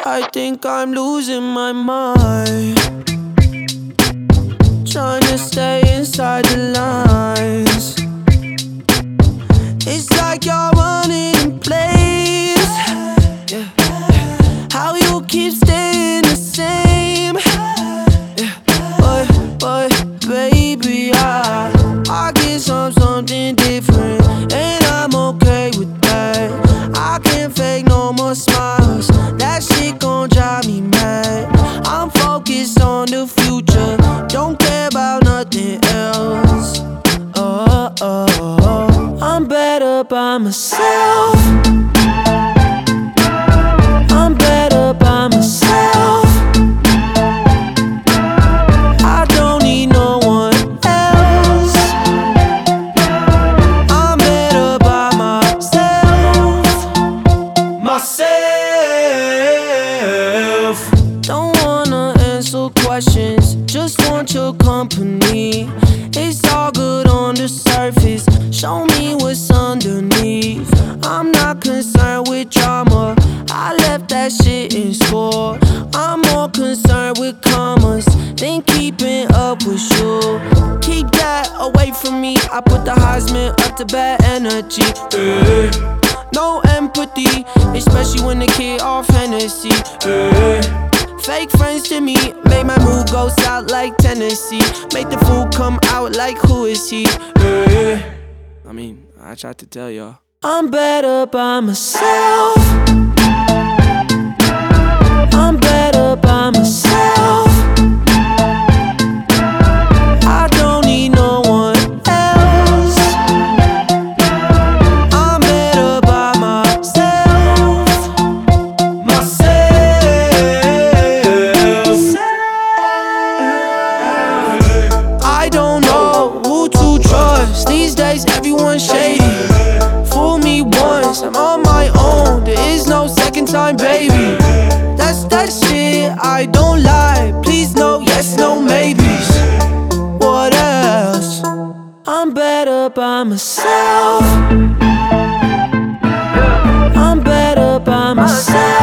I think I'm losing my mind, trying to stay inside the lines. It's like you're running in place. Yeah. How you keep staying the same. Yeah. But baby, I get something different, and I'm okay with that. I can't fake no more smiles. That shit gon' drive me mad. I'm focused on the future, don't care about nothing else. I'm better by myself. I'm better by myself. I don't need no one else. I'm better by myself. Don't wanna answer questions, just want your company. It's all good on the surface, show me what's underneath. I'm not concerned with drama, I left that shit in school. I'm more concerned with commas than keeping up with you. Keep that away from me, I put the Heisman up to bad energy. No empathy, especially when the kid off Hennessy. Fake friends to me, make my mood go south like Tennessee. Make the fool come out like who is he? I mean, I tried to tell y'all. I'm better by myself. I'm better by myself. I don't need no one else. I'm better by myself. I don't know who to trust. These days everyone's shady. Fool me once, I'm on my own. There is no second time, baby. That's that shit, I don't lie. Please no, yes, no, maybes. What else? I'm better by myself. I'm better by myself.